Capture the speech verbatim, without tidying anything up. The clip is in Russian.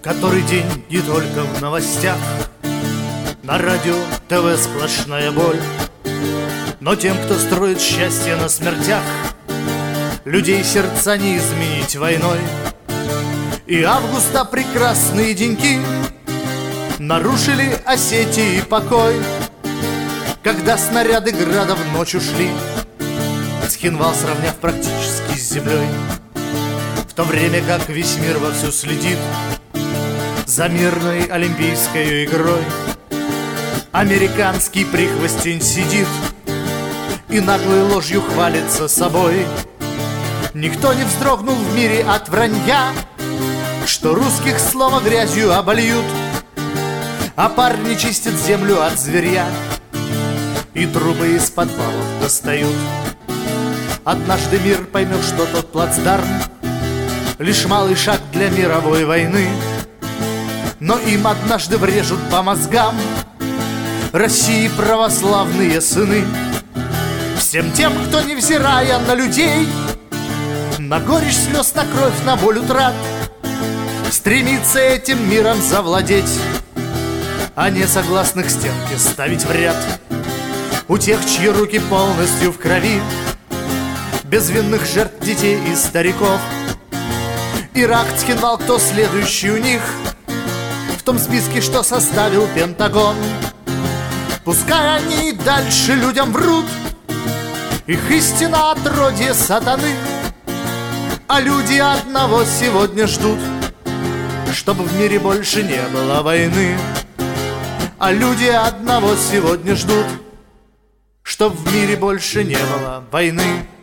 Который день не только в новостях, на радио, ТВ сплошная боль. Но тем, кто строит счастье на смертях, людей сердца не изменить войной. И августа прекрасные деньки нарушили Осетии покой, когда снаряды града в ночь ушли, Цхинвал сравняв практически с землей. В то время как весь мир вовсю следит за мирной олимпийской игрой, американский прихвостень сидит и наглой ложью хвалится собой. Никто не вздрогнул в мире от вранья, что русских словно грязью обольют, а парни чистят землю от зверья и трубы из подвалов достают. Однажды мир поймет, что тот плацдарм лишь малый шаг для мировой войны, но им однажды врежут по мозгам России православные сыны. Всем тем, кто, невзирая на людей, на горечь слез, на кровь, на боль утрат, стремится этим миром завладеть, а не согласных стенки ставить в ряд. У тех, чьи руки полностью в крови, безвинных жертв детей и стариков, Ирак, Цхинвал, кто следующий у них в том списке, что составил Пентагон. Пускай они и дальше людям врут, их истина отродье сатаны, а люди одного сегодня ждут, чтобы в мире больше не было войны. А люди одного сегодня ждут, чтоб в мире больше не было войны.